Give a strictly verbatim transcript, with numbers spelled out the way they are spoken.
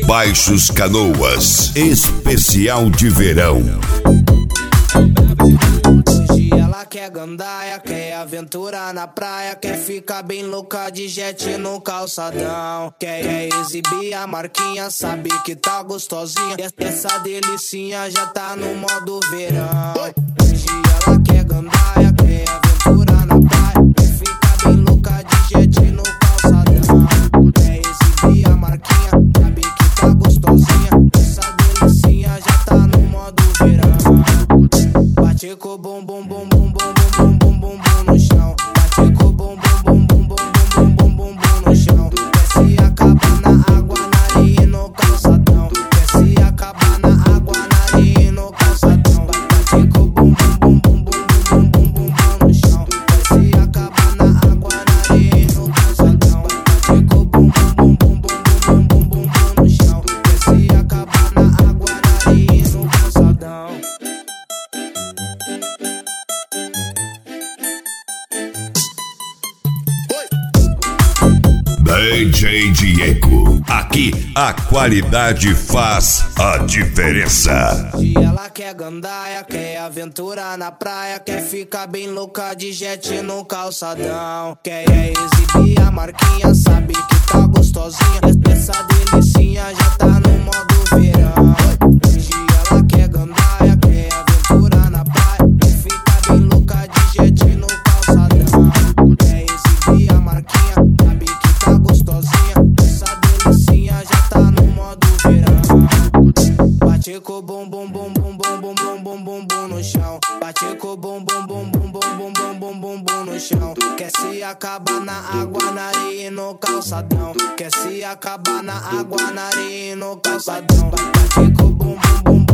Baixos Canoas, especial de verão. Hoje ela quer gandaia, quer aventura na praia, quer ficar bem louca de jet no calçadão. Quer, quer exibir a marquinha, sabe que tá gostosinha. Essa delicinha já tá no modo verão. Hoje ela quer gandaia, quer aventura na praia, quer ficar bem louca de jet no calçadão. Quer exibir a marquinha, sabe que tá gostosinha. Essa delicinha já tá no modo verão. Bate com o bum bum bum bum bum bum bum bum bum no chão. Bate com o bum bum bum bum bum bum bum bum bum no chão. Quer se acabar na água, na areia e no calçadão. Quer se acabar na água, na areia e no calçadão. Bate com o bum bum bum bum bum bum bum bum no chão. Quer se acabar na água, na areia e no calçadão. Bate com o bum bum bum bum bum bum bum bum no chão. Quer se acabar na água, na areia e no calçadão. D J Diego, aqui a qualidade faz a diferença. E ela quer gandaia, quer aventura na praia, quer ficar bem louca de jet no calçadão. Quer exibir a marquinha, sabe que tá gostosinha. Essa delicinha já tá no modo verão. Hoje ela quer gandaia, quer aventura na praia, quer ficar bem louca de jet no calçadão. Quer exibir a marquinha, sabe que tá gostosinha. Essa delicinha já tá no modo verão. Bate com o bum bum bum bum bum bum bum bum bum bum no chão. Bate com o bum bum bum bum bum bum bum bum bum bum no chão. Quer se acabar na água, na areia e no calçadão. Quer se acabar na água, na areia e no calçadão. Bate com o bum bum bum